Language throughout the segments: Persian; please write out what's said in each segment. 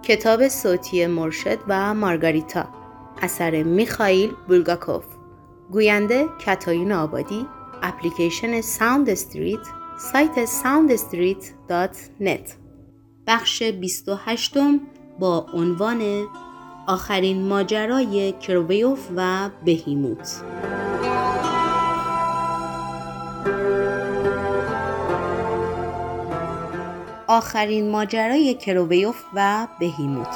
کتاب صوتی مرشد و مارگاریتا، اثر میخائیل بولگاکوف، گوینده کاتایون آبادی، اپلیکیشن ساوند استریت، سایت soundstreet.net. بخش 28 با عنوان آخرین ماجرای کروبیوف و بهیموت. آخرین ماجرای کروبیوف و بهیموت.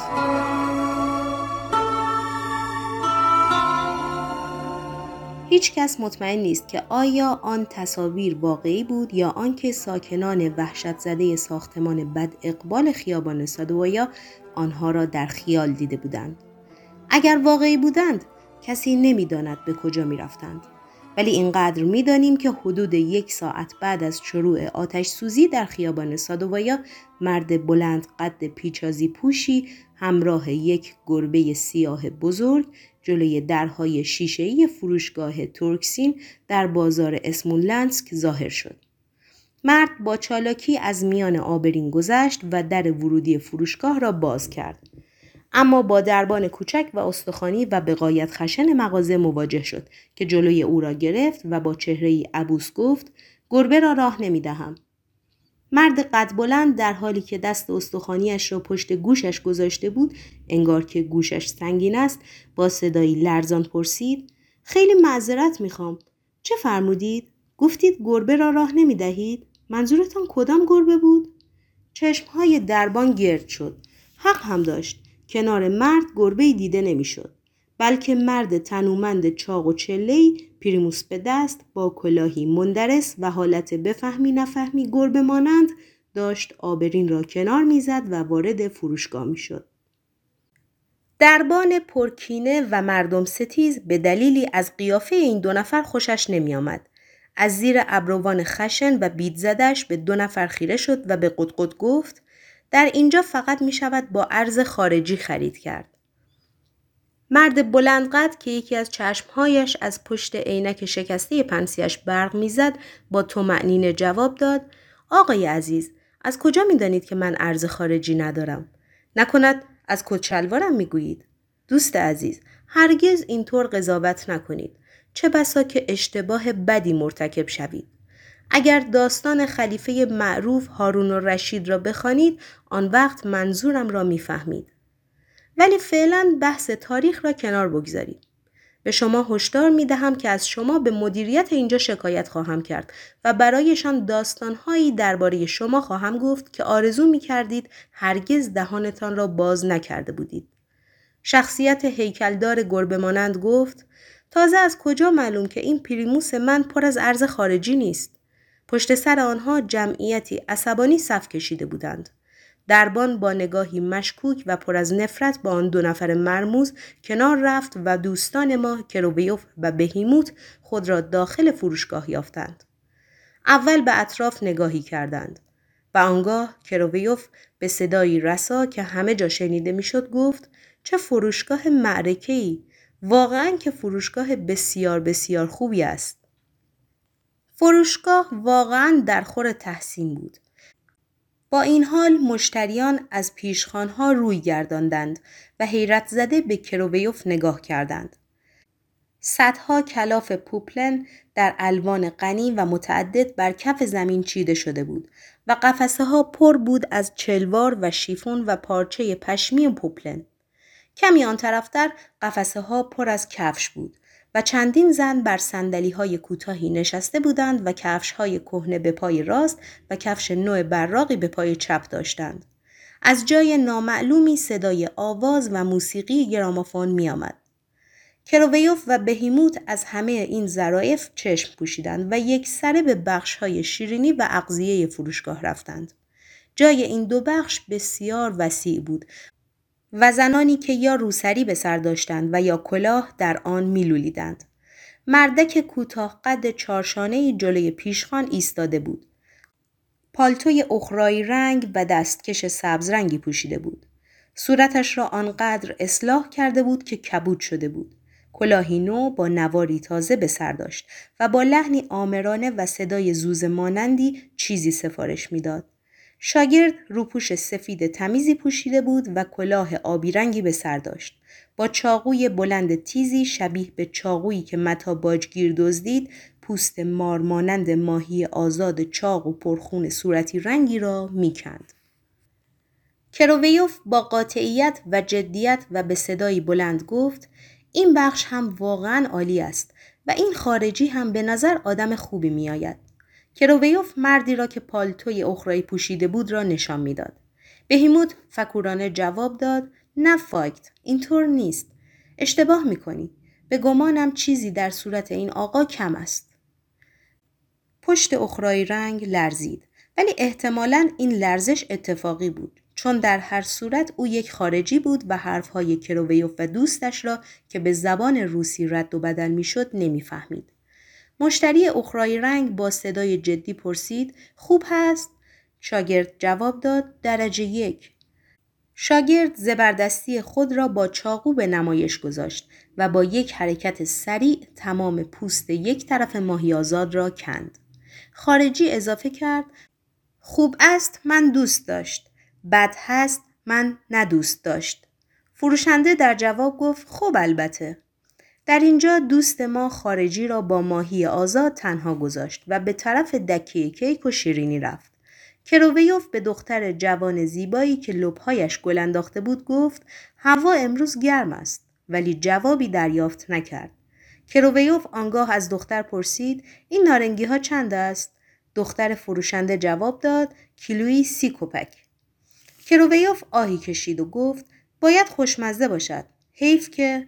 هیچ کس مطمئن نیست که آیا آن تصاویر واقعی بود یا آنکه ساکنان وحشت زده ساختمان بد اقبال خیابان سادویا آنها را در خیال دیده بودند. اگر واقعی بودند کسی نمی‌داند به کجا می‌رفتند. ولی اینقدر می‌دانیم که حدود 1 ساعت بعد از شروع آتش سوزی در خیابان سادویا، مرد بلند قد پیچازی پوشی همراه یک گربه سیاه بزرگ جلوی درهای شیشه‌ای فروشگاه تورکسین در بازار اسمولنسک ظاهر شد. مرد با چالاکی از میان آبرین گذشت و در ورودی فروشگاه را باز کرد. اما با دربان کوچک و استخوانی و به غایت خشن مغازه مواجه شد که جلوی او را گرفت و با چهره‌ای عبوس گفت: گربه را راه نمی‌دهم. مرد قد بلند در حالی که دست استخوانیش را پشت گوشش گذاشته بود، انگار که گوشش سنگین است، با صدایی لرزان پرسید: خیلی معذرت می‌خوام. چه فرمودید؟ گفتید گربه را راه نمی‌دهید؟ منظورتان کدام گربه بود؟ چشم‌های دربان گرد شد. حق هم داشت. کنار مرد گربه‌ای دیده نمی‌شد، بلکه مرد تنومند چاق و چله‌ای پریموس به دست با کلاهی مندرس و حالت بفهمی نفهمی گربه مانند داشت آبرین را کنار می‌زد و وارد فروشگاه می‌شد. دربان پرکینه و مردم ستیز به دلیلی از قیافه این 2 نفر خوشش نمی‌آمد. از زیر ابروان خشن و بید زدش به 2 نفر خیره شد و به قدقد گفت: در اینجا فقط می شود با ارز خارجی خرید کرد. مرد بلند قد که یکی از چشمهایش از پشت عینک شکسته پنسیش برق می زد با طمأنینه جواب داد: آقای عزیز، از کجا می دانید که من ارز خارجی ندارم؟ نکند از کت شلوارم می گویید؟ دوست عزیز، هرگز اینطور قضاوت نکنید. چه بسا که اشتباه بدی مرتکب شوید. اگر داستان خلیفه معروف هارون الرشید را بخوانید، آن وقت منظورم را می‌فهمید. ولی فعلا بحث تاریخ را کنار بگذارید. به شما هشدار می‌دهم که از شما به مدیریت اینجا شکایت خواهم کرد و برایشان داستان‌هایی درباره شما خواهم گفت که آرزو می‌کردید هرگز دهانتان را باز نکرده بودید. شخصیت هیکلدار گربه مانند گفت: تازه از کجا معلوم که این پریموس من پر از ارز خارجی نیست؟ پشت سر آنها جمعیتی عصبانی صف کشیده بودند. دربان با نگاهی مشکوک و پر از نفرت با آن 2 نفر مرموز کنار رفت و دوستان ما کروبیوف و بهیموت خود را داخل فروشگاه یافتند. اول به اطراف نگاهی کردند و آنگاه کروبیوف به صدایی رسا که همه جا شنیده میشد گفت: چه فروشگاه معرکه‌ای! واقعاً که فروشگاه بسیار بسیار خوبی است. فروشگاه واقعاً در خور تحسین بود. با این حال مشتریان از پیشخوان‌ها روی گرداندند و حیرت زده به کروبیوف نگاه کردند. صدها کلاف پوپلن در الوان غنی و متعدد بر کف زمین چیده شده بود و قفسه ها پر بود از چلوار و شیفون و پارچه پشمی پوپلن. کمی آن طرفتر قفسه ها پر از کفش بود و چندین زن بر صندلی‌های کوتاهی نشسته بودند و کفش‌های کهنه به پای راست و کفش نو براقی به پای چپ داشتند. از جای نامعلومی صدای آواز و موسیقی گرامافون می‌آمد. کروبیوف و بهیموت از همه این ظرافت چشم پوشیدند و یکسره به بخش‌های شیرینی و اغذیه فروشگاه رفتند. جای این 2 بخش بسیار وسیع بود و زنانی که یا روسری به سر داشتند و یا کلاه در آن میلولیدند. مردک کوتاه قد 4 شانه‌ای جلوی پیشخوان ایستاده بود. پالتوی اخرایی رنگ و دستکش سبز رنگی پوشیده بود. صورتش را آنقدر اصلاح کرده بود که کبود شده بود. کلاهی نو با نواری تازه به سر داشت و با لحنی آمرانه و صدای زوزه مانندی چیزی سفارش می‌داد. شاگرد روپوش سفید تمیزی پوشیده بود و کلاه آبی رنگی به سر داشت. با چاقوی بلند تیزی شبیه به چاقویی که متا باجگیر دزدید، پوست مارمانند ماهی آزاد چاق و پرخون صورتی رنگی را میکند. کروویوف با قاطعیت و جدیت و به صدایی بلند گفت: این بخش هم واقعا عالی است و این خارجی هم به نظر آدم خوبی می آید. کروویوف مردی را که پالتوی اخرایی پوشیده بود را نشان میداد. بهیموت فکورانه جواب داد: نه فاکت، اینطور نیست. اشتباه میکنی. به گمانم چیزی در صورت این آقا کم است. پشت اخرایی رنگ لرزید، ولی احتمالاً این لرزش اتفاقی بود، چون در هر صورت او یک خارجی بود و حرفهای کروویوف و دوستش را که به زبان روسی رد و بدل میشد نمیفهمید. مشتری اخرایی رنگ با صدای جدی پرسید: خوب هست؟ شاگرد جواب داد: درجه 1. شاگرد زبردستی خود را با چاقو به نمایش گذاشت و با یک حرکت سریع تمام پوست یک طرف ماهی آزاد را کند. خارجی اضافه کرد: خوب است من دوست داشت. بد هست من ندوست داشت. فروشنده در جواب گفت: خب البته. در اینجا دوست ما خارجی را با ماهی آزاد تنها گذاشت و به طرف دکه کیک و شیرینی رفت. کروویوف به دختر جوان زیبایی که لب‌هایش گل انداخته بود گفت: هوا امروز گرم است، ولی جوابی دریافت نکرد. کروویوف آنگاه از دختر پرسید: این نارنگی ها چند است؟ دختر فروشنده جواب داد: کیلویی 30 کپک. کروویوف آهی کشید و گفت: باید خوشمزه باشد. حیف که...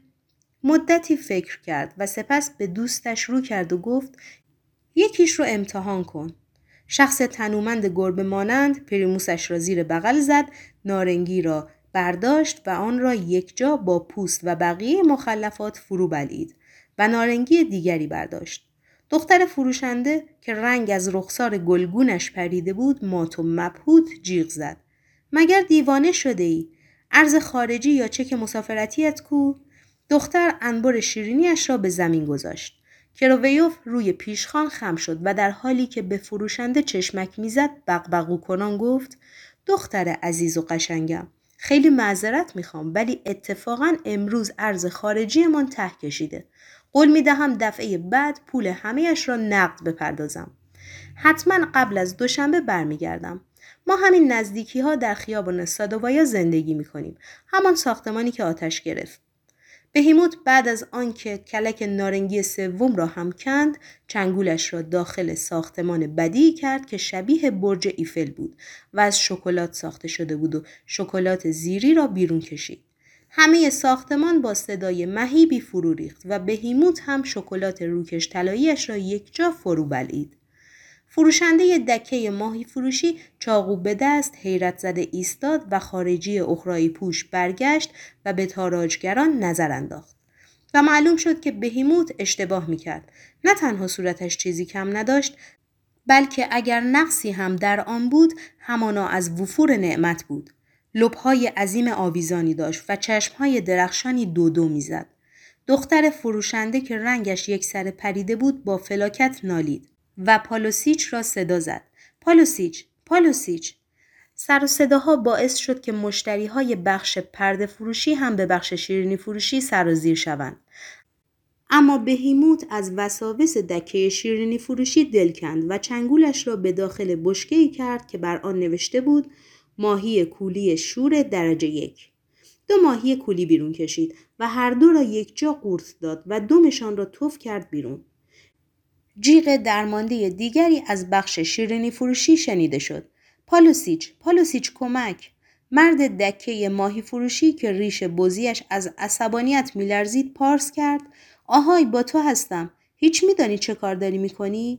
مدتی فکر کرد و سپس به دوستش رو کرد و گفت: یکیش رو امتحان کن. شخص تنومند گربه مانند پریموسش را زیر بغل زد، نارنگی را برداشت و آن را یک جا با پوست و بقیه مخلفات فرو بلعید و نارنگی دیگری برداشت. دختر فروشنده که رنگ از رخسار گلگونش پریده بود مات و مبهوت جیغ زد: مگر دیوانه شده ای؟ ارز خارجی یا چک مسافرتیت کو؟ دختر انبر شیرینیش را به زمین گذاشت. کروویوف روی پیشخوان خم شد و در حالی که به فروشنده چشمک میزد بغبغو کنان گفت: دختر عزیز و قشنگم، خیلی معذرت میخوام ولی اتفاقا امروز ارز خارجی من ته کشیده. قول میدهم دفعه بعد پول همه‌اش را نقد بپردازم. حتما قبل از دوشنبه برمیگردم. ما همین نزدیکی ها در خیابان سادووایا زندگی میکنیم. همان ساختمانی که آتش گرفت. بهیموت بعد از آنکه کلک نارنگی سوم را هم کند، چنگولش را داخل ساختمان بدی کرد که شبیه برج ایفل بود و از شکلات ساخته شده بود و شکلات زیری را بیرون کشید. همه ساختمان با صدای مهیبی فرو ریخت و بهیموت هم شکلات روکش طلایی‌اش را یک جا فرو بلعید. فروشنده دکه ماهی فروشی چاقو به دست حیرت زده ایستاد و خارجی اخرایی پوش برگشت و به تاراجگران نظر انداخت. و معلوم شد که بهیموت اشتباه میکرد. نه تنها صورتش چیزی کم نداشت، بلکه اگر نقصی هم در آن بود همانا از وفور نعمت بود. لب‌های عظیم آویزانی داشت و چشم‌های درخشانی دو میزد. دختر فروشنده که رنگش یک سر پریده بود با فلاکت نالید و پالوسیچ را صدا زد: پالوسیچ، پالوسیچ. سر و صداها باعث شد که مشتریهای بخش پرده فروشی هم به بخش شیرینی فروشی سرازیر شوند. اما بهیموت از وساوس دکه شیرینی فروشی دل کند و چنگولش را به داخل بشکه‌ای کرد که بر آن نوشته بود: ماهی کولی شور درجه 1. 2 ماهی کولی بیرون کشید و هر دو را یک جا قورت داد و دمشان را تف کرد بیرون. جیغ درمانده دیگری از بخش شیرینی فروشی شنیده شد: پالوسیچ، پالوسیچ کمک! مرد دکه ماهی فروشی که ریش بزیش از عصبانیت میلرزید پارس کرد: آهای با تو هستم. هیچ میدانی چه کار داری میکنی؟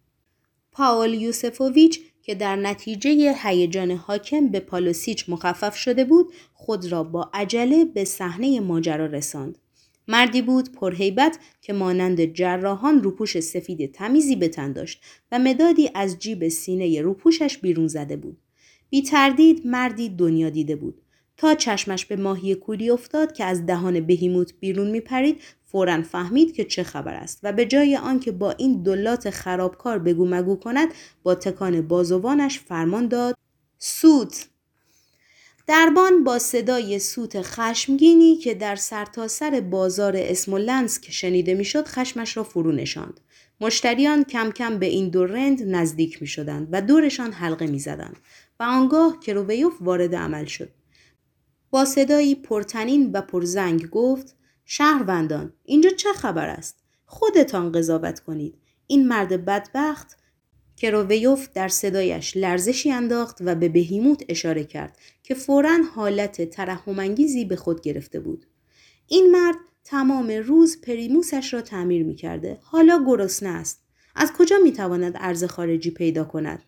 پاول یوسفوویچ که در نتیجه هیجان حاکم به پالوسیچ مخفف شده بود خود را با عجله به صحنه ماجرا رساند. مردی بود پرهیبت که مانند جراحان روپوش سفید تمیزی به تن داشت و مدادی از جیب سینه روپوشش بیرون زده بود. بی تردید مردی دنیا دیده بود. تا چشمش به ماهی کولی افتاد که از دهان بهیموت بیرون میپرید فوراً فهمید که چه خبر است و به جای آنکه با این دلات خرابکار بگو مگو کند با تکان بازوانش فرمان داد: سوت! دربان با صدای سوت خشمگینی که در سرتاسر بازار اسمولنسک شنیده میشد خشمش را فرو نشاند. مشتریان کم کم به این دو رند نزدیک می شدند و دورشان حلقه می زدند و آنگاه کروویوف وارد عمل شد. با صدایی پرطنین و پرزنگ گفت: شهروندان، اینجا چه خبر است؟ خودتان قضاوت کنید. این مرد بدبخت. کروویوف در صدایش لرزشی انداخت و به بهیموت اشاره کرد که فوراً حالت ترحم‌انگیزی به خود گرفته بود. این مرد تمام روز پریموسش را تعمیر می‌کرده. حالا گرسنه است. از کجا می‌تواند ارز خارجی پیدا کند؟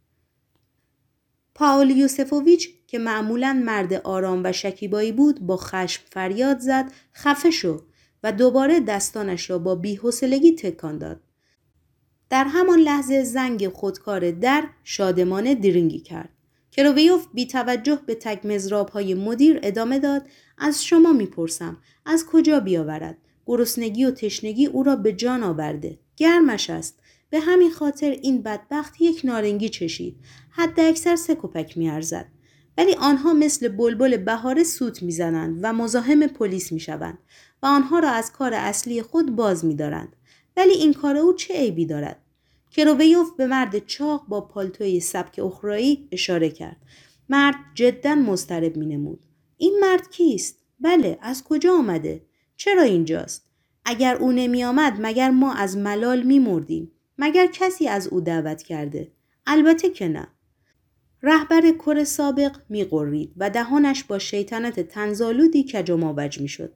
پائول یوسفوویچ که معمولاً مرد آرام و شکیبایی بود با خشم فریاد زد: خفه شو! و دوباره دستانش را با بی‌حوصلگی تکان داد. در همان لحظه زنگ خودکار در شادمانه درینگی کرد. کروویوف بی توجه به تک مضراب‌های مدیر ادامه داد: از شما میپرسم از کجا بیاورد؟ گرسنگی و تشنگی او را به جان آورده. گرمش است. به همین خاطر این بدبخت یک نارنگی چشید. حد اکثر 3 کپک میارزد. ولی آنها مثل بلبل بهاره سوت میزنند و مزاحم پلیس میشوند و آنها را از کار اصلی خود باز میدارند. ولی این کار او چه عیبی دارد؟ کروویوف به مرد چاق با پالتوی سبک اخرایی اشاره کرد. مرد جداً مضطرب می‌نمود. این مرد کیست؟ بله، از کجا آمده؟ چرا اینجاست؟ اگر او نمی آمد مگر ما از ملال می‌مردیم؟ مگر کسی از او دعوت کرده؟ البته که نه. رهبر کر سابق می‌غرید و دهانش با شیطنت طنزآلودی کج و ماوج می‌شد.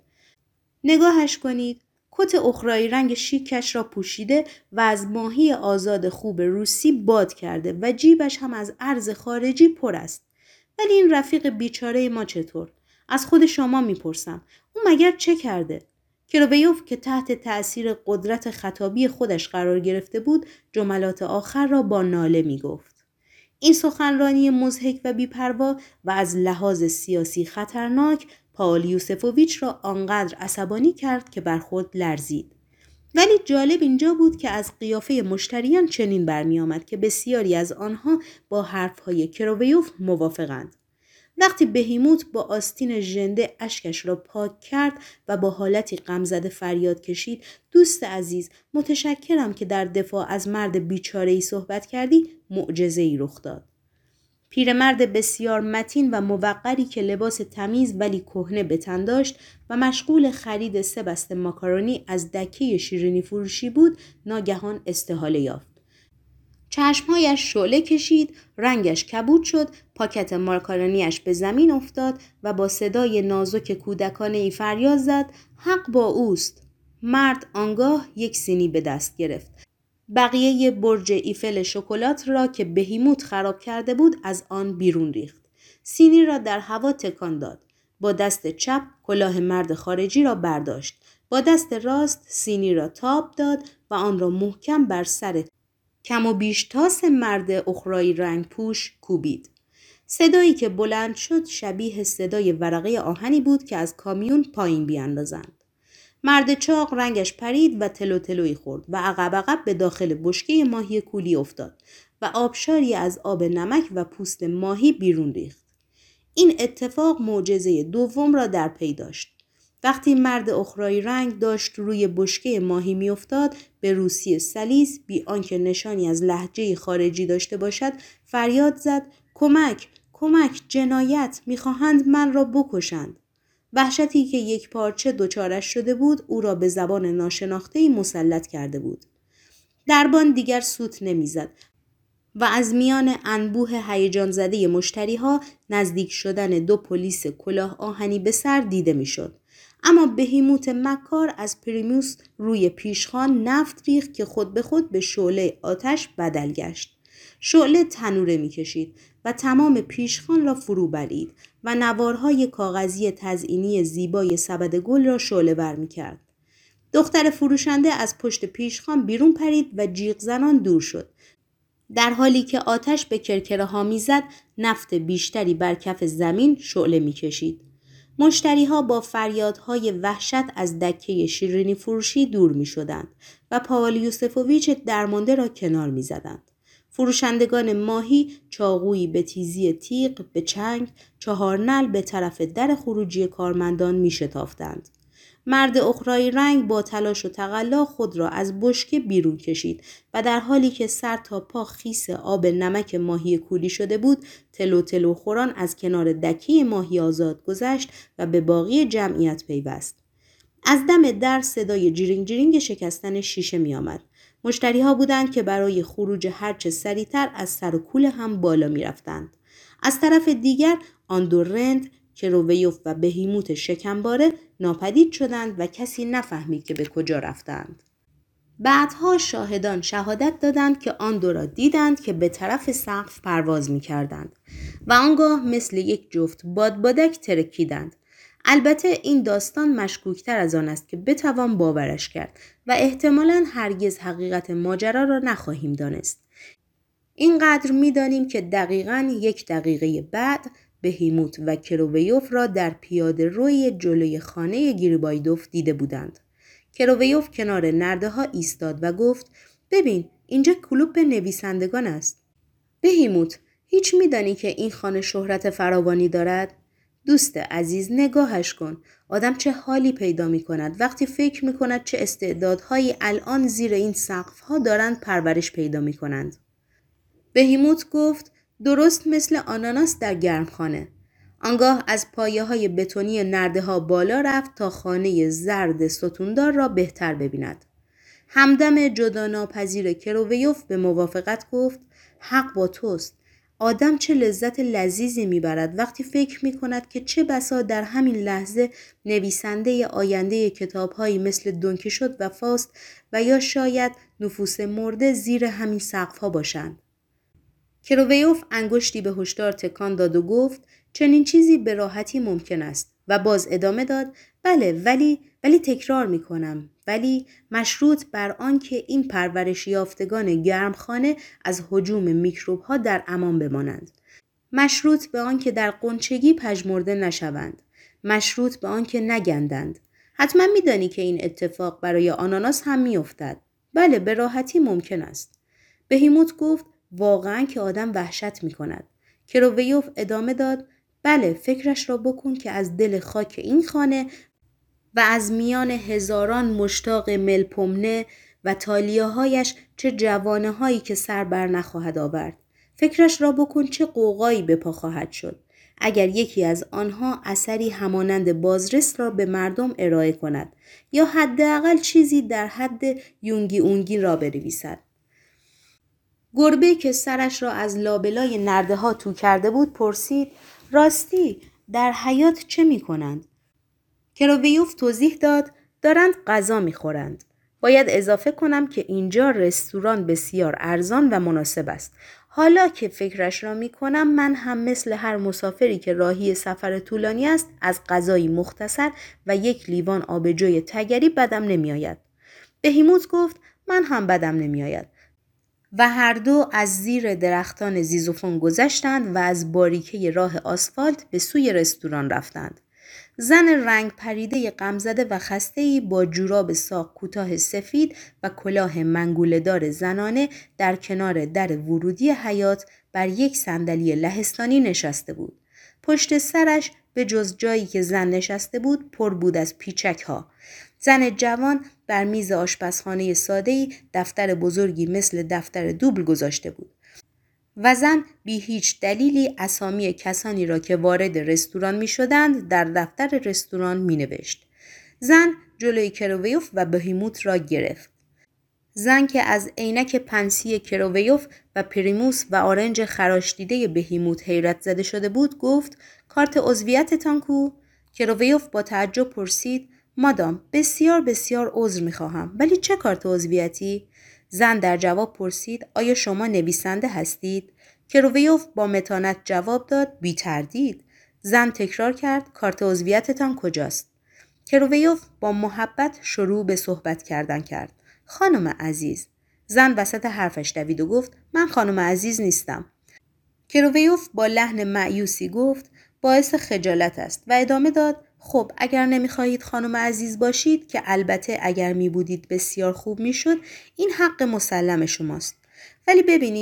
نگاهش کنید. کت اخرایی رنگ شیکش را پوشیده و از ماهی آزاد خوب روسی باد کرده و جیبش هم از ارز خارجی پر است. ولی این رفیق بیچاره ما چطور؟ از خود شما میپرسم. او مگر چه کرده؟ کروویوف که تحت تأثیر قدرت خطابی خودش قرار گرفته بود جملات آخر را با ناله میگفت. این سخنرانی مضحک و بی‌پروا و از لحاظ سیاسی خطرناک پائول یوسفوویچ را آنقدر عصبانی کرد که بر خود لرزید. ولی جالب اینجا بود که از قیافه مشتریان چنین برمی آمد که بسیاری از آنها با حرفهای کروویوف موافقند. وقتی بهیموت با آستین ژنده اشکش را پاک کرد و با حالتی غمزده فریاد کشید: دوست عزیز، متشکرم که در دفاع از مرد بیچاره‌ای صحبت کردی. معجزه‌ای رخ داد. پیرمرد بسیار متین و موقری که لباس تمیز ولی کهنه به تن داشت و مشغول خرید 3 بسته ماکارونی از دکه شیرینی فروشی بود ناگهان استحاله یافت. چشمهایش شعله کشید، رنگش کبود شد، پاکت ماکارونیش به زمین افتاد و با صدای نازک کودکانه ای فریاد زد: حق با اوست. مرد آنگاه یک سینی به دست گرفت. بقیه برج ایفل شکلات را که بهیموت خراب کرده بود از آن بیرون ریخت. سینی را در هوا تکان داد. با دست چپ کلاه مرد خارجی را برداشت. با دست راست سینی را تاب داد و آن را محکم بر سر کم و بیش تاس مرد اخرایی رنگ پوش کوبید. صدایی که بلند شد شبیه صدای ورقه آهنی بود که از کامیون پایین بیاندازند. مرد چاق رنگش پرید و تلو تلویی خورد و عقب عقب به داخل بشکه ماهی کولی افتاد و آبشاری از آب نمک و پوست ماهی بیرون ریخت. این اتفاق معجزه دوم را در پی داشت. وقتی مرد اخرایی رنگ داشت روی بشکه ماهی می افتاد، به روسی سلیس بی آنکه نشانی از لهجه خارجی داشته باشد فریاد زد: کمک! کمک! جنایت! می‌خواهند من را بکشند. وحشتی که یک پارچه دچارش شده بود او را به زبان ناشناخته‌ای مسلط کرده بود. دربان دیگر سوت نمی‌زد و از میان انبوه هیجان زده مشتری‌ها نزدیک شدن 2 پلیس کلاه آهنی به سر دیده می‌شد. اما بهیموت مکار از پریموس روی پیشخوان نفت ریخت که خود به خود به شعله آتش بدل گشت. شعله تنوره می‌کشید و تمام پیشخوان را فرو بلعید و نوارهای کاغذی تزئینی زیبای سبد گل را شعله‌ور می‌کرد. دختر فروشنده از پشت پیشخوان بیرون پرید و جیغ زنان دور شد. در حالی که آتش به کرکره‌ها می‌زد، نفت بیشتری بر کف زمین شعله می‌کشید. مشتری‌ها با فریادهای وحشت از دکه شیرینی فروشی دور می‌شدند و پائول یوسفوویچ درمانده را کنار می‌زدند. فروشندگان ماهی چاقویی به تیزی تیغ به چنگ 4 نعل به طرف در خروجی کارمندان می شتافتند. مرد اخرایی رنگ با تلاش و تقلا خود را از بشکه بیرون کشید و در حالی که سر تا پا خیس آب نمک ماهی کولی شده بود، تلو تلو خوران از کنار دکی ماهی آزاد گذشت و به باقی جمعیت پیوست. از دم در صدای جیرینگ جیرینگ شکستن شیشه می آمد. مشتری ها بودند که برای خروج هرچه سریعتر از سر و کول هم بالا می رفتند. از طرف دیگر آندو رند، کروویوف و بهیموت شکمباره ناپدید شدند و کسی نفهمید که به کجا رفتند. بعدها شاهدان شهادت دادند که آن دو را دیدند که به طرف سقف پرواز می کردند و آنگاه مثل یک جفت بادبادک ترکیدند. البته این داستان مشکوکتر از آن است که بتوان باورش کرد و احتمالاً هرگز حقیقت ماجرا را نخواهیم دانست. اینقدر می‌دانیم که دقیقاً 1 دقیقه بعد بهیموت و کروویوف را در پیاده روی جلوی خانه گریبایدوف دیده بودند. کروویوف کنار نرده ها ایستاد و گفت ببین اینجا کلوب نویسندگان است. بهیموت هیچ می‌دانی که این خانه شهرت فراوانی دارد؟ دوست عزیز نگاهش کن. آدم چه حالی پیدا می کند وقتی فکر می کند چه استعدادهایی الان زیر این سقف‌ها دارند پرورش پیدا می کنند. بهیموت گفت درست مثل آناناس در گرمخانه. آنگاه از پایه‌های بتونی نرده‌ها بالا رفت تا خانه زرد ستوندار را بهتر ببیند. همدم جداناپذیر کروویوف به موافقت گفت حق با توست. آدم چه لذت لذیذی میبرد وقتی فکر میکند که چه بسا در همین لحظه نویسنده آینده کتابهایی مثل دونکیشوت و فاست و یا شاید نفوس مرده زیر همین سقف‌ها باشند. کروویوف انگشتی به هشدار تکان داد و گفت چنین چیزی به راحتی ممکن است و باز ادامه داد بله ولی تکرار میکنم ولی مشروط بر آن که این پرورش یافتگان گرمخانه از هجوم میکروب ها در امان بمانند. مشروط به آن که در قنچگی پژمرده نشوند. مشروط به آن که نگندند. حتما میدانی که این اتفاق برای آناناس هم میافتد. بله به راحتی ممکن است. بهیموت گفت واقعا که آدم وحشت میکند. کروویوف ادامه داد بله فکرش را بکن که از دل خاک این خانه و از میان هزاران مشتاق ملپمنه و تالیه‌هایش چه جوانه هایی که سر بر نخواهد آورد. فکرش را بکن چه قوقایی به پا خواهد شد. اگر یکی از آنها اثری همانند بازرس را به مردم ارائه کند یا حداقل چیزی در حد یونگی اونگی را بنویسد. گربه که سرش را از لابلای نرده ها تو کرده بود پرسید راستی در حیاط چه می کنند؟ کروویوف توضیح داد دارند غذا می خورند. باید اضافه کنم که اینجا رستوران بسیار ارزان و مناسب است. حالا که فکرش را می کنم من هم مثل هر مسافری که راهی سفر طولانی است از غذایی مختصر و 1 لیوان آبجوی تگری بدم نمی آید. بهیموت گفت من هم بدم نمی آید. و هر دو از زیر درختان زیزوفون گذشتند و از باریکه راه آسفالت به سوی رستوران رفتند. زن رنگ پریده غمزده و خسته‌ای با جوراب ساق کوتاه سفید و کلاه منگوله‌دار زنانه در کنار در ورودی حیاط بر 1 صندلی لهستانی نشسته بود. پشت سرش به جز جایی که زن نشسته بود پر بود از پیچک‌ها. زن جوان بر میز آشپزخانه ساده‌ای دفتر بزرگی مثل دفتر دوبل گذاشته بود و زن بی هیچ دلیلی اسامی کسانی را که وارد رستوران می شدند در دفتر رستوران می نوشت. زن جلوی کروویوف و بهیموت را گرفت. زن که از عینک پنسی کروویوف و پریموس و آرنج خراش دیده بهیموت حیرت زده شده بود گفت کارت عضویتتان کو؟ کروویوف با تعجب پرسید مادام بسیار بسیار عذر می خواهم ولی چه کارت عضویتی؟ زن در جواب پرسید آیا شما نویسنده هستید؟ کروویوف با متانت جواب داد بی تردید. زن تکرار کرد کارت عضویتتان کجاست؟ کروویوف با محبت شروع به صحبت کردن کرد. خانم عزیز. زن وسط حرفش دوید و گفت من خانم عزیز نیستم. کروویوف با لحن مایوسی گفت باعث خجالت است و ادامه داد خب اگر نمیخواهید خانم عزیز باشید که البته اگر می بودید بسیار خوب می شد این حق مسلم شماست. ولی ببینید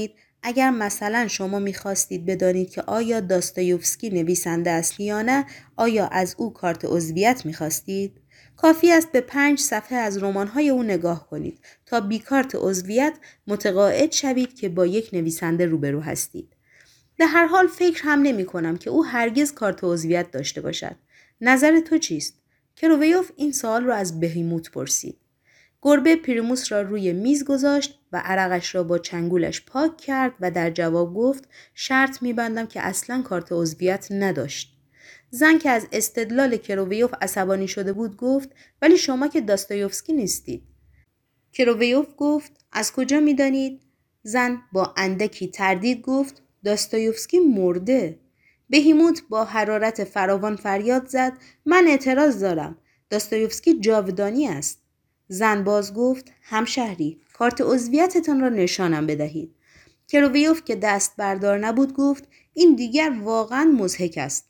اگر مثلا شما میخواستید بدانید که آیا داستایوفسکی نویسنده است یا نه، آیا از او کارت عضویت میخواستید؟ کافی است به 5 صفحه از رمان‌های او نگاه کنید تا بی کارت عضویت متقاعد شوید که با یک نویسنده روبرو هستید. به هر حال فکر هم نمی کنم که او هرگز کارت عضویت داشته باشد. نظر تو چیست؟ کروویوف این سوال را از بهیموت پرسید. گربه پریموس را روی میز گذاشت و عرقش را با چنگولش پاک کرد و در جواب گفت شرط می‌بندم که اصلاً کارت عضویت نداشت. زن که از استدلال کروویوف عصبانی شده بود گفت ولی شما که داستایوفسکی نیستید. کروویوف گفت از کجا می‌دانید؟ زن با اندکی تردید گفت داستایوفسکی مرده. بهیموت با حرارت فراوان فریاد زد من اعتراض دارم. داستایوفسکی جاودانی است. زن باز گفت همشهری کارت عضویتتان را نشانم بدهید. کروویوف که دست بردار نبود گفت این دیگر واقعا مضحک است.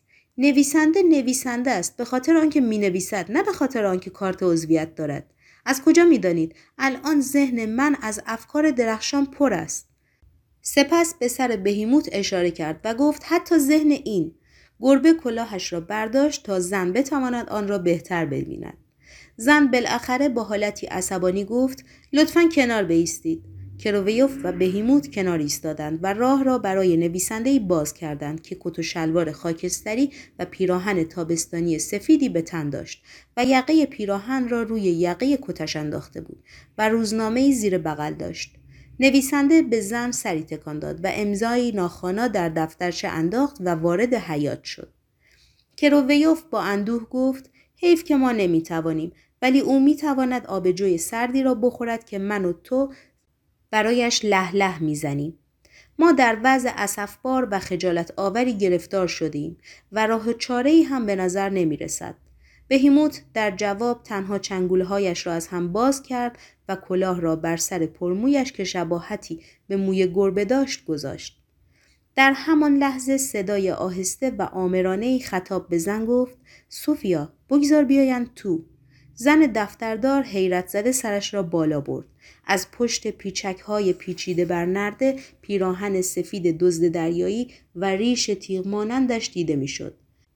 نویسنده است به خاطر آنکه می‌نویسد نه به خاطر آنکه کارت عضویت دارد. از کجا می‌دانید؟ الان ذهن من از افکار درخشان پر است. سپس به سر بهیموت اشاره کرد و گفت حتی ذهن این. گربه کلاهش را برداشت تا زن بتواند آن را بهتر ببیند. زن بالاخره با حالتی عصبانی گفت لطفاً کنار بایستید. کروویوف و بهیموت کنار ایستادند و راه را برای نویسنده‌ای باز کردند که کت و شلوار خاکستری و پیراهن تابستانی سفیدی به تن داشت و یقه پیراهن را روی یقه کتش انداخته بود و روزنامه‌ای زیر بغل داشت. نویسنده به زن سری تکان داد و امضایی ناخوانا در دفترچه انداخت و وارد حیاط شد. کروویوف با اندوه گفت حیف که ما نمیتوانیم، ولی او میتواند آبجوی سردی را بخورد که من و تو برایش له له میزنیم. ما در وضع اسفبار و خجالت آوری گرفتار شدیم و راه چاره‌ای هم به نظر نمیرسد. بهیموت در جواب تنها چنگولهایش را از هم باز کرد و کلاه را بر سر پرمویش که شباهتی به موی گربه داشت گذاشت. در همان لحظه صدای آهسته و آمرانه‌ای خطاب به زن گفت سوفیا بگذار بیایند تو. زن دفتردار حیرت زده سرش را بالا برد. از پشت پیچک‌های پیچیده بر نرده پیراهن سفید دزد دریایی و ریش تیغ مانندش دیده می‌شد.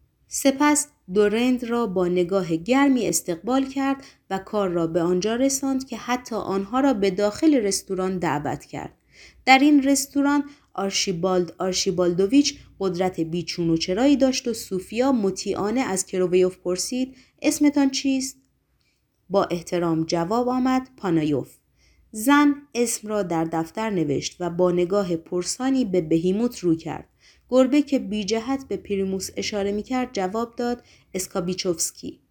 سپس دو رند را با نگاه گرمی استقبال کرد و کار را به آنجا رساند که حتی آنها را به داخل رستوران دعوت کرد. در این رستوران آرشیبالدویچ قدرت بیچون و چرایی داشت و سوفیا مطیعانه از کروویوف پرسید اسمتان چیست؟ با احترام جواب آمد پانایوف. زن اسم را در دفتر نوشت و با نگاه پرسانی به بهیموت رو کرد. گربه که بی جهت به پریموس اشاره می کرد جواب داد اسکابیچوفسکی.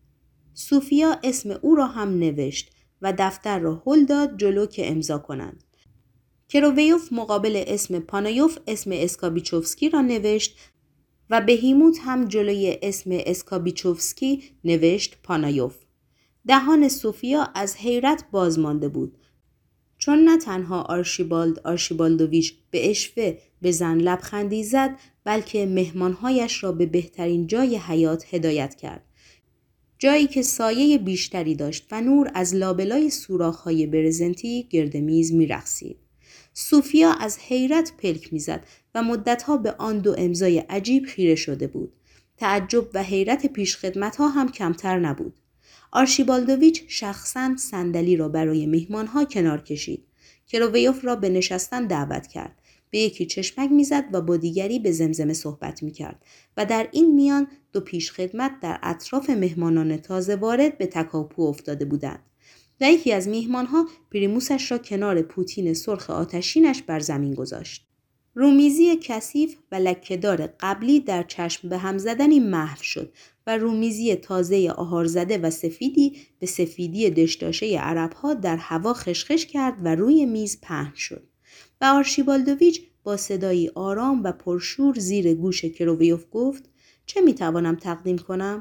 سوفیا اسم او را هم نوشت و دفتر را هل داد جلو که امضا کنند. کروویوف مقابل اسم پانایوف اسم اسکابیچوفسکی را نوشت و بهیموت هم جلوی اسم اسکابیچوفسکی نوشت پانایوف. دهان سوفیا از حیرت باز مانده بود. چون نه تنها آرشیبالدویچ به اشوه به زن لبخندی زد بلکه مهمانهایش را به بهترین جای حیاط هدایت کرد. جایی که سایه بیشتری داشت و نور از لابلای سوراخ‌های برزنتی گرد میز می‌رقصید. سوفیا از حیرت پلک می‌زد و مدتها به آن دو امضای عجیب خیره شده بود. تعجب و حیرت پیشخدمت‌ها هم کمتر نبود. آرشیبالدویچ شخصاً صندلی را برای میهمانها کنار کشید. کروویوف را به نشستن دعوت کرد. به یکی چشمک میزد و با دیگری به زمزمه صحبت میکرد و در این میان دو پیشخدمت در اطراف مهمانان تازه وارد به تکاپو افتاده بودند. و یکی از میهمانها پریموسش را کنار پوتین سرخ آتشینش بر زمین گذاشت. رومیزی کثیف و لکه‌دار قبلی در چشم به هم زدنی محو شد و رومیزی تازه آهار زده و سفیدی به سفیدی دشداشه عرب‌ها در هوا خشخش کرد و روی میز پهن شد. و آرشیبالدویچ با صدایی آرام و پرشور زیر گوش کروویوف گفت چه میتوانم تقدیم کنم؟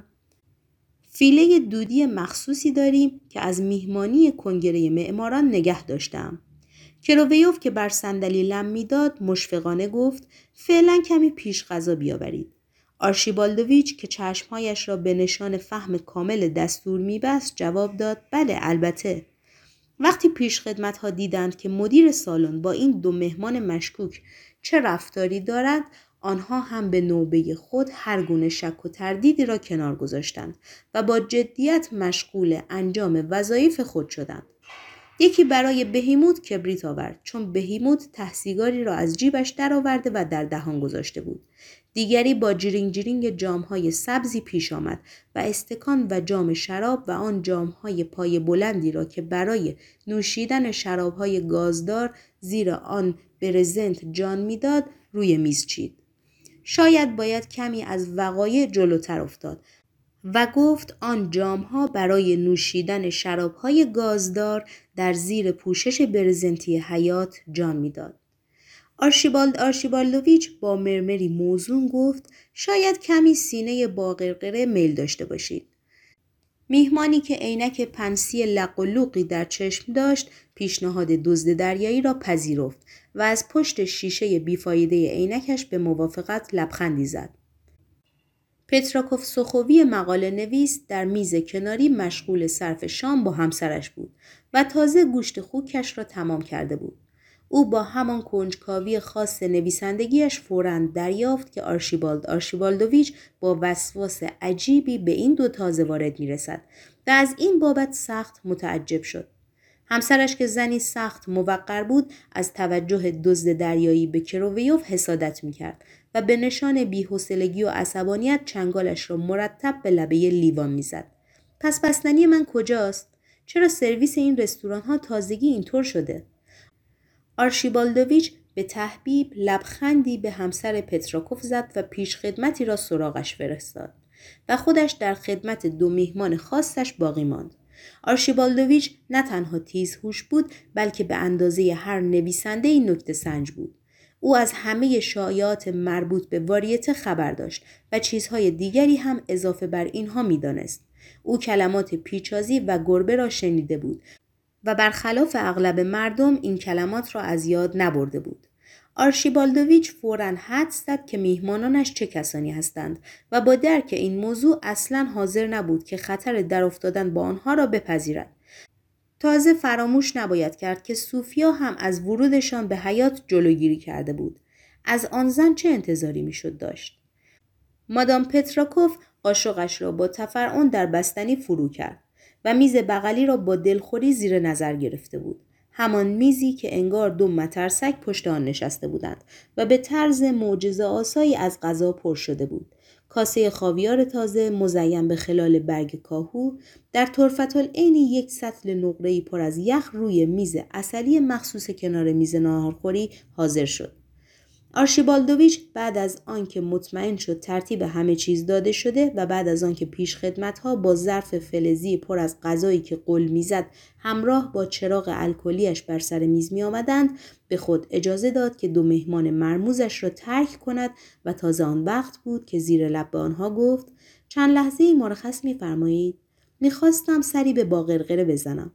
فیله دودی مخصوصی داریم که از میهمانی کنگره معماران نگه داشتم. کروویوف که بر صندلی لم میداد مشفقانه گفت فعلا کمی پیش غذا بیاورید. آرشیبالدویچ که چشمهایش را به نشان فهم کامل دستور میبست جواب داد بله البته. وقتی پیشخدمت‌ها دیدند که مدیر سالن با این دو مهمان مشکوک چه رفتاری دارد، آنها هم به نوبه خود هر گونه شک و تردیدی را کنار گذاشتند و با جدیت مشغول انجام وظایف خود شدند. یکی برای بهیموت کبریت آورد، چون بهیموت ته سیگاری را از جیبش درآورده و در دهان گذاشته بود. دیگری با جرینگ جرینگ جام‌های سبزی پیش آمد و استکان و جام شراب و آن جام‌های پای بلندی را که برای نوشیدن شراب‌های گازدار زیر آن برزنت جان می‌داد روی میز چید. شاید باید کمی از وقایع جلوتر افتاد و گفت آن جام‌ها برای نوشیدن شراب‌های گازدار در زیر پوشش برزنتی حیات جان می‌داد. آرشیبالدویچ با مرمری موزون گفت شاید کمی سینه باقرقره میل داشته باشید. میهمانی که عینک پنسی لق و لوقی در چشم داشت پیشنهاد دزد دریایی را پذیرفت و از پشت شیشه بیفایده عینکش به موافقت لبخندی زد. پتراکوف سوخووی مقاله نویس در میز کناری مشغول صرف شام با همسرش بود و تازه گوشت خوکش را تمام کرده بود. او با همان کنجکاوی خاص نویسندگیش فوراً دریافت که آرشیبالدویچ با وسواس عجیبی به این دو تازه وارد می‌رسد و از این بابت سخت متعجب شد. همسرش که زنی سخت موقر بود از توجه دزد دریایی به کروویوف حسادت می‌کرد و به نشان بی‌حوصلگی و عصبانیت چنگالش را مرتب به لبه لیوان می‌زد. پس بستنی من کجاست؟ چرا سرویس این رستوران‌ها تازگی اینطور شده؟ آرشیبالدویچ به تحبیب لبخندی به همسر پتراکوف زد و پیشخدمتی را سراغش فرستاد و خودش در خدمت دو میهمان خاصش باقی ماند. آرشیبالدویچ نه تنها تیزهوش بود بلکه به اندازه هر نویسنده‌ای نکته سنج بود. او از همه شایعات مربوط به واریته خبر داشت و چیزهای دیگری هم اضافه بر اینها می‌دانست. او کلمات پیچازی و گربه را شنیده بود و برخلاف اغلب مردم این کلمات را از یاد نبرده بود. آرشیبالدویچ فوراً حدس زد که میهمانانش چه کسانی هستند و با درک این موضوع اصلاً حاضر نبود که خطر در افتادن با آنها را بپذیرد. تازه فراموش نباید کرد که سوفیا هم از ورودشان به حیاط جلوگیری کرده بود. از آن زن چه انتظاری میشد داشت؟ مادام پتراکوف قاشقش را با تفرعن در بستنی فرو کرد و میز بغلی را با دلخوری زیر نظر گرفته بود. همان میزی که انگار دو مترسک پشت آن نشسته بودند و به طرز معجزه‌آسایی از غذا پر شده بود. کاسه خاویار تازه مزین به خلال برگ کاهو در طرفةالعین یک سطل نقره‌ای پر از یخ روی میز عسلی مخصوص کنار میز ناهارخوری حاضر شد. آرشیبالدویچ بعد از آنکه مطمئن شد ترتیب همه چیز داده شده و بعد از آنکه پیشخدمت‌ها با ظرف فلزی پر از غذایی که غل میزد همراه با چراغ الکلی‌اش بر سر میز می آمدند به خود اجازه داد که دو مهمان مرموزش را ترک کند و تازه آن وقت بود که زیر لب به آنها گفت چند لحظه‌ای مرخص می‌فرمایید؟ می‌خواستم سری به باقرقره بزنم.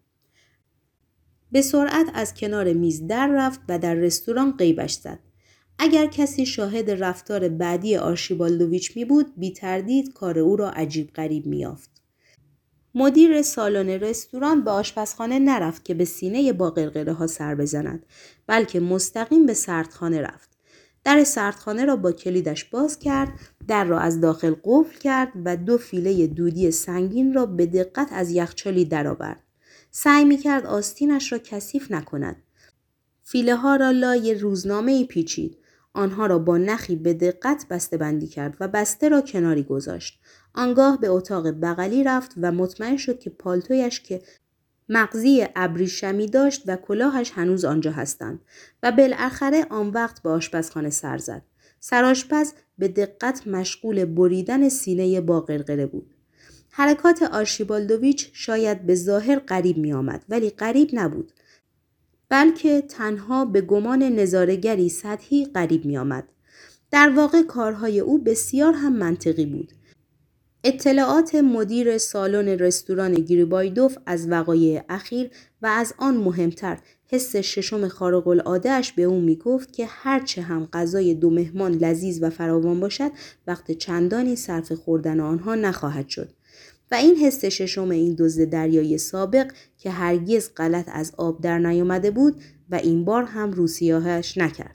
به سرعت از کنار میز در رفت و در رستوران غیبش زد. اگر کسی شاهد رفتار بعدی آرشیبالدویچ می بود بی تردید کار او را عجیب غریب می یافت. مدیر سالن رستوران به آشپزخانه نرفت که به سینه باقرقره ها سر بزند بلکه مستقیم به سردخانه رفت. در سردخانه را با کلیدش باز کرد، در را از داخل قفل کرد و دو فیله دودی سنگین را به دقت از یخچالی درآورد. سعی می کرد آستینش را کثیف نکند. فیله ها را لای روزنامه‌ای پیچید. آنها را با نخی به دقت بسته بندی کرد و بسته را کناری گذاشت. آنگاه به اتاق بغلی رفت و مطمئن شد که پالتویش که مغزی ابریشمی داشت و کلاهش هنوز آنجا هستند و بالاخره آن وقت به آشپزخانه سر زد. سرآشپز به دقت مشغول بریدن سینه باقرقره بود. حرکات آرشیبالدویچ شاید به ظاهر غریب می آمد ولی غریب نبود. بلکه تنها به گمان نظاره‌گری سطحی غریب می آمد. در واقع کارهای او بسیار هم منطقی بود. اطلاعات مدیر سالن رستوران گریبایدوف از وقایع اخیر و از آن مهمتر حس ششم خارق العاده اش به او می گفت که هرچه هم غذای دو مهمان لذیذ و فراوان باشد وقت چندانی صرف خوردن آنها نخواهد شد. و این حس ششم این دزد دریایی سابق که هرگز غلط از آب در نیامده بود و این بار هم روسیاهش نکرد.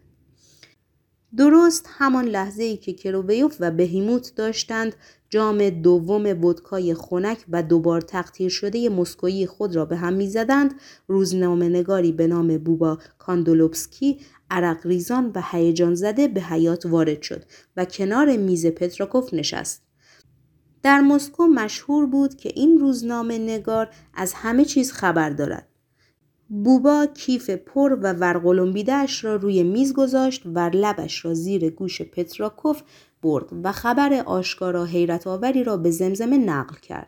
درست همان لحظه‌ای که کروبیوف و بهیموت داشتند جام دوم ودکای خنک و دوبار تقطیر شده مسکویی خود را به هم می‌زدند، روزنامه‌نگاری به نام بوبا کاندولوبسکی عرق ریزان و هیجان زده به حیاط وارد شد و کنار میز پتراکوف نشست. در مسکو مشهور بود که این روزنامه‌نگار از همه چیز خبر دارد. بوبا کیف پر و ورقلمبیده‌اش را روی میز گذاشت و لبش را زیر گوش پتراکوف برد و خبر آشکارا حیرت آوری را به زمزمه نقل کرد.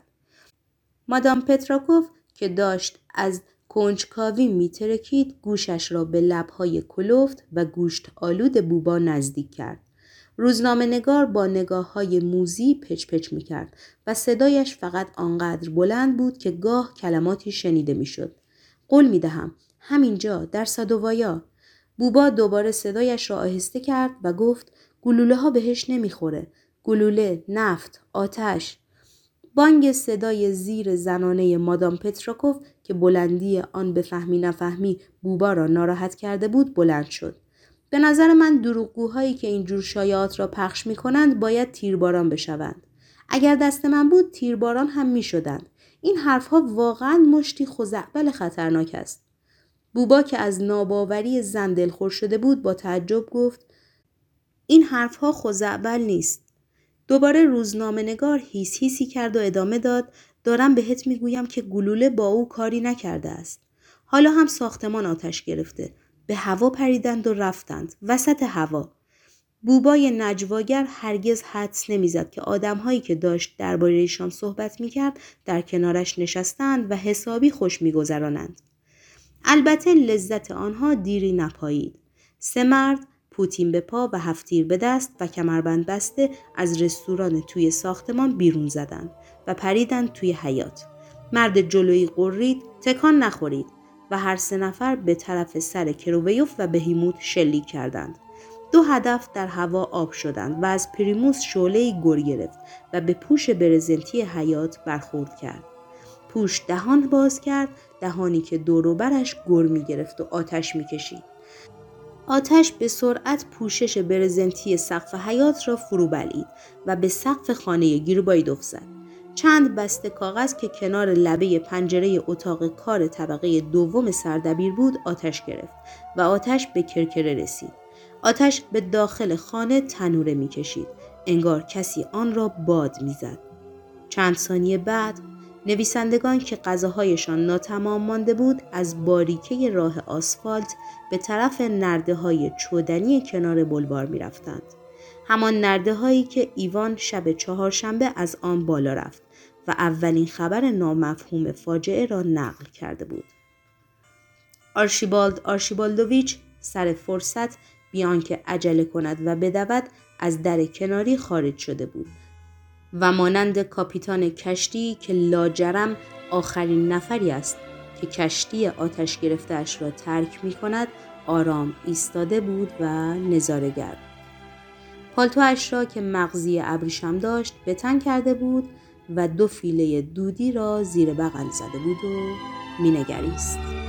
مادام پتراکوف که داشت از کنجکاوی میترکید گوشش را به لب‌های کلفت و گوشت آلود بوبا نزدیک کرد. روزنامه‌نگار با نگاه‌های موذی پچ پچ می‌کرد و صدایش فقط آنقدر بلند بود که گاه کلماتی شنیده می‌شد. قول می‌دهم همینجا در سادووایا. بوبا دوباره صدایش را آهسته کرد و گفت گلوله‌ها بهش نمیخوره. گلوله، نفت، آتش. بانگ صدای زیر زنانه مادام پتراکوف که بلندی آن به فهمی نفهمی بوبا را ناراحت کرده بود بلند شد. به نظر من دروغگوهایی که اینجور شایعات را پخش می‌کنند باید تیرباران بشوند. اگر دست من بود تیرباران هم می‌شدند. این حرفها واقعاً مشتی خزعبل خطرناک است. بوبا که از ناباوری زن دلخور شده بود با تعجب گفت این حرفها خزعبل نیست. دوباره روزنامه‌نگار هیس هیسی کرد و ادامه داد دارم بهت میگویم که گلوله با او کاری نکرده است. حالا هم ساختمان آتش گرفته. به هوا پریدند و رفتند. وسط هوا. بوبای نجواگر هرگز حدس نمیزد که آدم‌هایی که داشت درباره ایشان صحبت میکرد در کنارش نشستند و حسابی خوش میگذرانند. البته لذت آنها دیری نپایید. 3 مرد پوتین به پا و هفتیر به دست و کمربند بسته از رستوران توی ساختمان بیرون زدند و پریدند توی حیاط. مرد جلویی قرید تکان نخورید و هر 3 نفر به طرف سر کروبیوف و بهیموت شلیک کردند. 2 هدف در هوا آب شدند و از پریموس شعله‌ای گر گرفت و به پوش برزنتی حیاط برخورد کرد. پوش دهان باز کرد، دهانی که دور و برش گر می گرفت و آتش می کشید. آتش به سرعت پوشش برزنتی سقف حیاط را فرو بلعید و به سقف خانه گیربایدوف زد. چند بسته کاغذ که کنار لبه پنجره اتاق کار طبقه دوم سردبیر بود آتش گرفت و آتش به کرکره رسید. آتش به داخل خانه تنوره می کشید. انگار کسی آن را باد می زد. چند ثانیه بعد نویسندگان که غذاهایشان ناتمام مانده بود از باریکه راه آسفالت به طرف نرده‌های چودنی کنار بلوار می رفتند. همان نرده‌هایی که ایوان شب 4شنبه از آن بالا رفت و اولین خبر نامفهوم فاجعه را نقل کرده بود. آرشیبالد آرشیبالدویچ سر فرصت بیان که عجله کند و بدود از در کناری خارج شده بود و مانند کاپیتان کشتی که لاجرم آخرین نفری است که کشتی آتش گرفته‌اش را ترک می کند آرام ایستاده بود و نظاره‌گر. پالتوش را که مغزی ابریشم داشت به تن کرده بود و 2 فیله دودی را زیر بغل زده بود و می نگریست.